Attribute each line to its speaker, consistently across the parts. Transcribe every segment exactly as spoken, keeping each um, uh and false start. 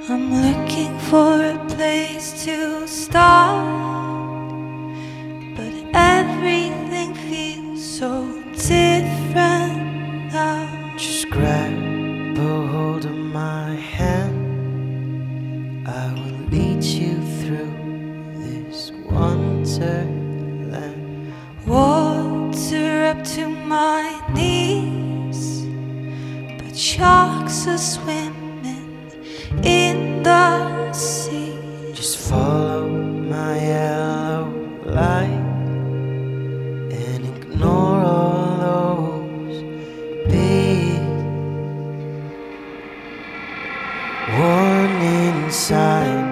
Speaker 1: I'm looking for a place to start, but everything feels so different now.
Speaker 2: Just grab a hold of my hand, I will lead you through this wonderland.
Speaker 1: Water up to my knees, but sharks are swimming in the sea.
Speaker 2: Just follow my yellow light and ignore all those big warning signs.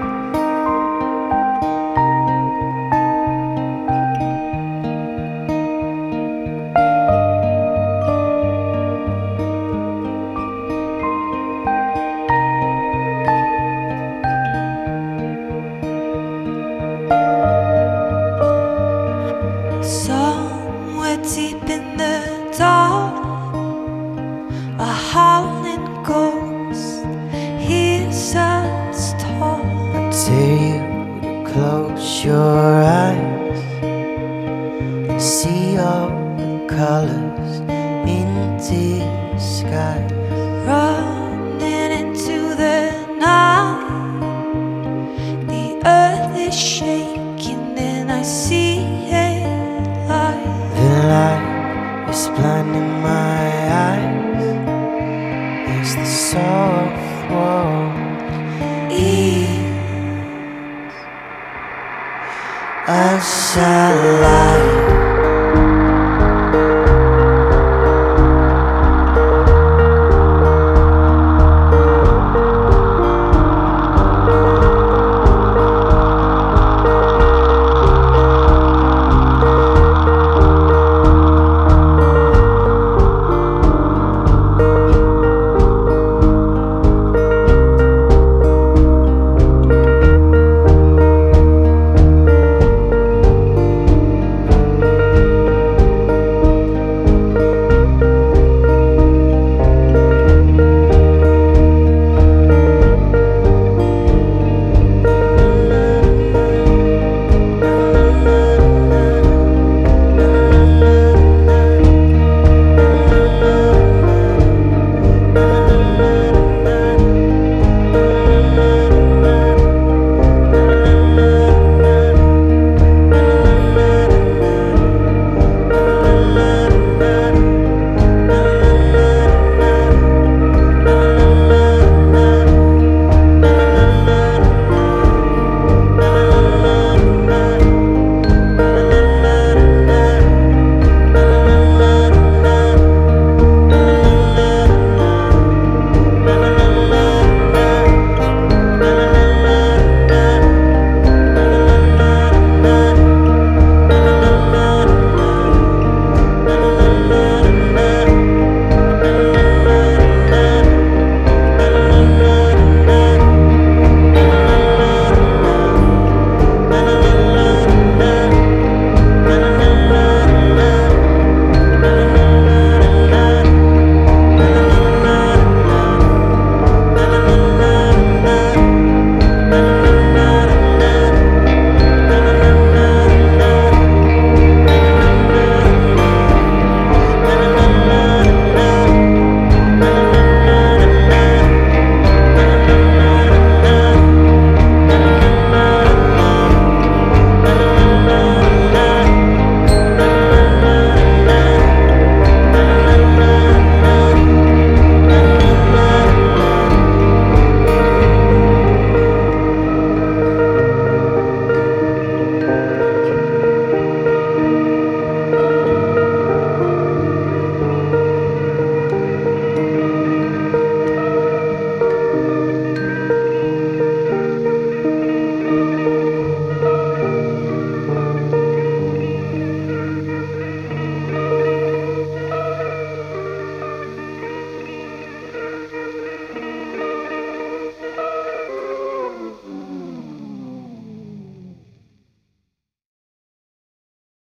Speaker 1: Somewhere deep in the dark, a howling ghost hears us talk.
Speaker 2: I dare you to close your eyes, see all the colors in disguise.
Speaker 1: Running into the night, the earth is shaking and I see it light.
Speaker 2: The light is blinding my eyes as the soft world eats a satellite.